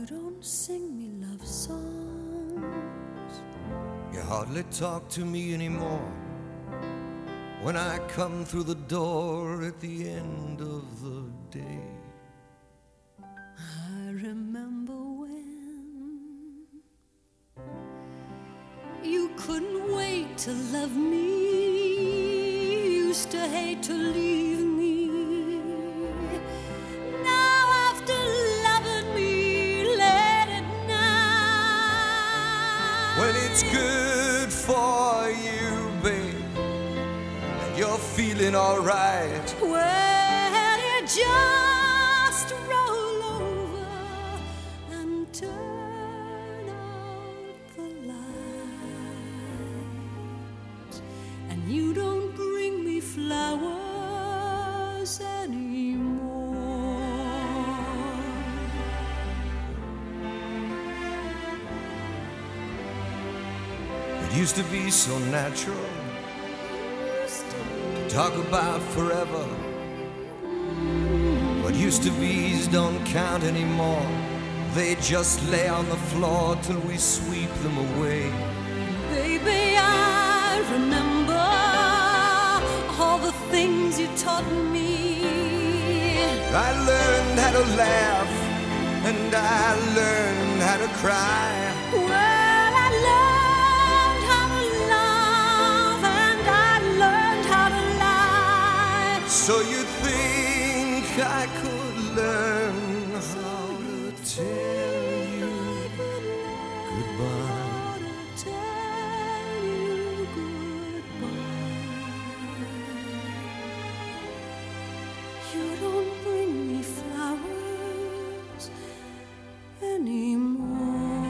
don't sing me love songs. You hardly talk to me anymore when I come through the door at the end of the day. I remember when you couldn't wait to love me, used to hate to leave me. Now after loving me late at night, When it's good for you, babe, and you're feeling alright, well, you just roll over and turn out the lights, and you don't bring me flowers anymore. it used to be so natural to talk about forever. What used to be's don't count anymore. They just lay on the floor till we sweep them away. Baby, I remember all the things you taught me. I learned how to laugh and I learned how to cry. Well, I learned how to love and I learned how to lie. So you think I could learn how to tell you goodbye? How to tell you goodbye. You don't bring me flowers anymore.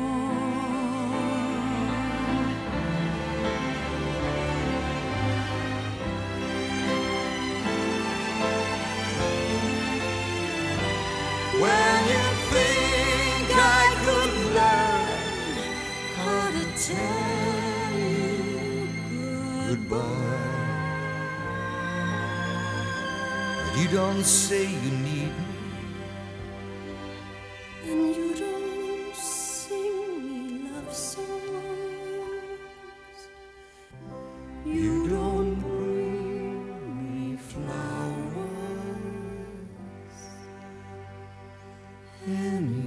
When you think I could learn How to tell you goodbye, but you don't say you need me. and you don't sing me love songs. You don't bring me flowers Anymore.